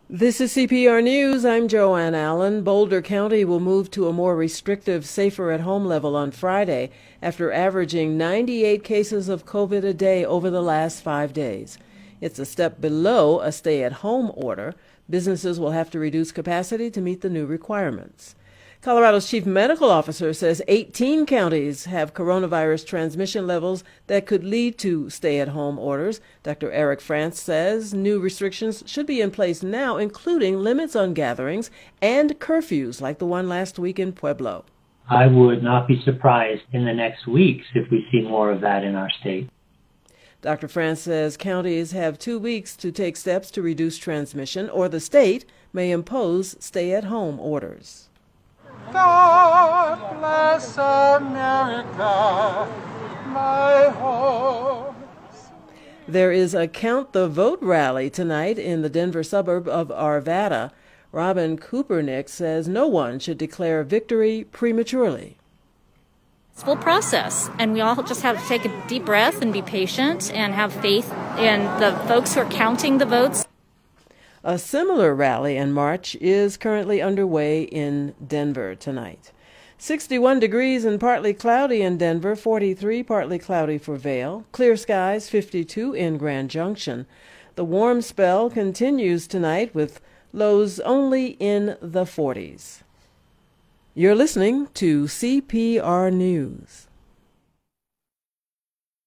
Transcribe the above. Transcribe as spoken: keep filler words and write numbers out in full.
This is C P R News. I'm Joanne Allen. Boulder County will move to a more restrictive, safer-at-home level on Friday after averaging ninety-eight cases of COVID a day over the last five days. It's a step below a stay-at-home order. Businesses will have to reduce capacity to meet the new requirements. Colorado's chief medical officer says eighteen counties have coronavirus transmission levels that could lead to stay-at-home orders. Doctor Eric France says new restrictions should be in place now, including limits on gatherings and curfews like the one last week in Pueblo. I would not be surprised in the next weeks if we see more of that in our state. Doctor France says counties have two weeks to take steps to reduce transmission, or the state may impose stay-at-home orders. God bless America, my home. There is a Count the Vote rally tonight in the Denver suburb of Arvada. Robin Coopernick says no one should declare victory prematurely. It's a full process, and we all just have to take a deep breath and be patient and have faith in the folks who are counting the votes. A similar rally and march is currently underway in Denver tonight. sixty-one degrees and partly cloudy in Denver, forty-three partly cloudy for Vail, clear skies, fifty-two in Grand Junction. The warm spell continues tonight with lows only in the forties. You're listening to C P R News.